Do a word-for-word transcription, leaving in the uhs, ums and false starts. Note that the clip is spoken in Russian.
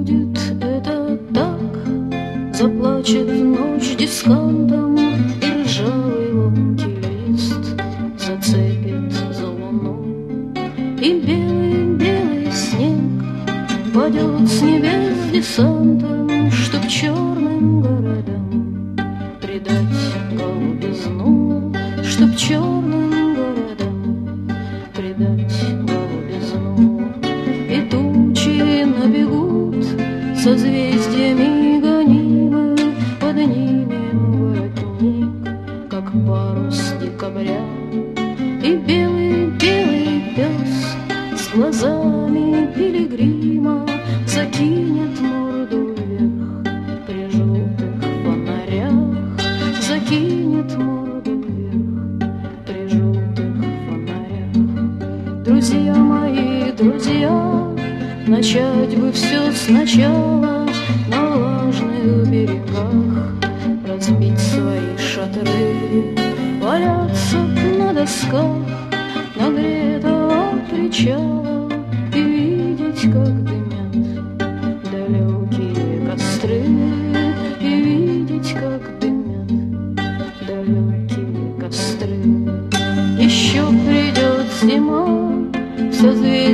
будет это так. Заплачет ночь дискантом, и ржавый ломкий лист зацепит за луну. И белый-белый снег падет с небес десантом, чтоб черным городам придать голубизну, чтоб черным городам придать голубизну. И тучи набегут созвездиями гонимы, поднимем воротник, как парус декабря. И белый-белый пес с глазами пилигрима закинет морду вверх при желтых фонарях, закинет морду вверх при желтых фонарях. Друзья мои, друзья, начать бы все сначала, на влажных берегах разбить свои шатры, валяться на досках нагретого причала и видеть, как дымят далекие костры, и видеть, как дымят далекие костры. Еще придет зима в созвездии